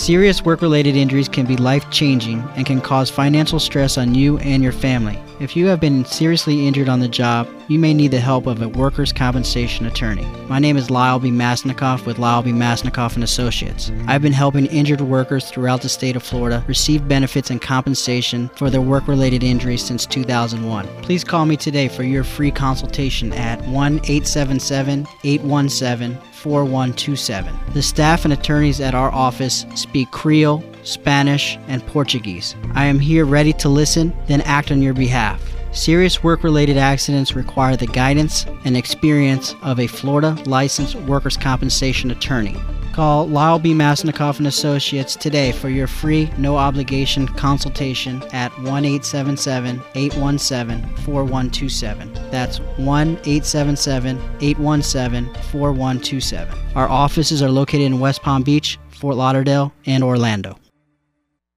Serious work-related injuries can be life-changing and can cause financial stress on you and your family. If you have been seriously injured on the job, you may need the help of a workers' compensation attorney. My name is Lyle B. Masnikoff with Lyle B. Masnikoff & Associates. I've been helping injured workers throughout the state of Florida receive benefits and compensation for their work-related injuries since 2001. Please call me today for your free consultation at 1-877-817-4127. The staff and attorneys at our office speak Creole, Spanish, and Portuguese. I am here ready to listen, then act on your behalf. Serious work-related accidents require the guidance and experience of a Florida licensed workers' compensation attorney. Call Lyle B. Masnikoff & Associates today for your free, no-obligation consultation at 1-877-817-4127. That's 1-877-817-4127. Our offices are located in West Palm Beach, Fort Lauderdale, and Orlando.